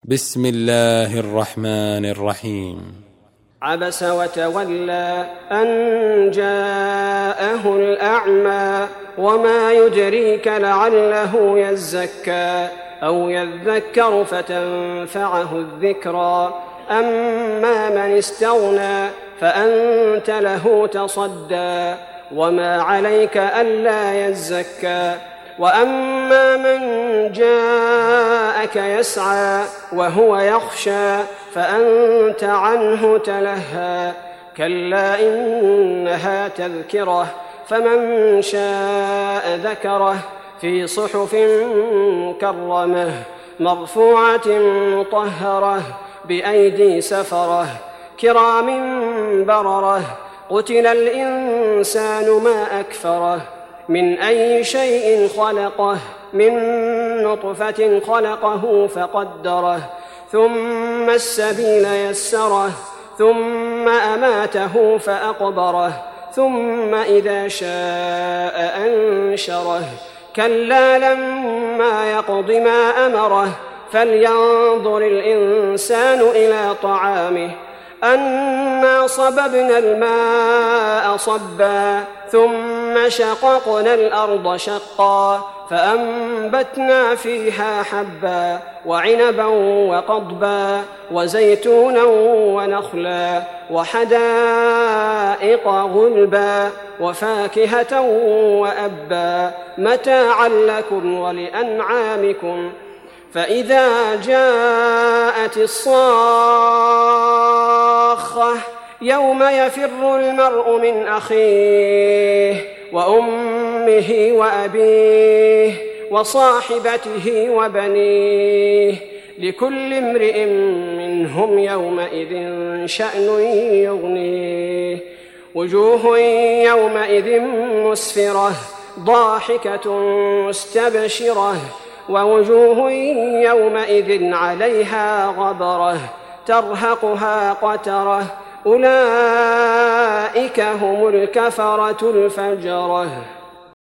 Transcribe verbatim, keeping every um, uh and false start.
بسم الله الرحمن الرحيم. عبس وتولى أن جاءه الأعمى وما يدريك لعله يزكى أو يذكر فتنفعه الذكرى أما من استغنى فأنت له تصدى وما عليك ألا يزكى وأما من جاءك يسعى وهو يخشى فأنت عنه تلهى كلا إنها تذكرة فمن شاء ذكره في صحف مكرمة مرفوعة مطهرة بأيدي سفرة كرام بررة قتل الإنسان ما أكفره من أي شيء خلقه من نطفة خلقه فقدره ثم السبيل يسره ثم أماته فأقبره ثم إذا شاء أنشره كلا لما يقض ما أمره فلينظر الإنسان إلى طعامه أنا صببنا الماء صبا ثم شققنا الأرض شقا فأنبتنا فيها حبا وعنبا وقضبا وزيتونا ونخلا وحدائق غلبا وفاكهة وأبا متاعا لكم ولأنعامكم فإذا جاءت الصاخة يوم يفر المرء من أخيه وأمه وأبيه وصاحبته وبنيه لكل امرئ منهم يومئذ شأن يغنيه وجوه يومئذ مسفرة ضاحكة مستبشرة ووجوه يومئذ عليها غبرة ترهقها قترة أولئك هم الكفرة الفجرة.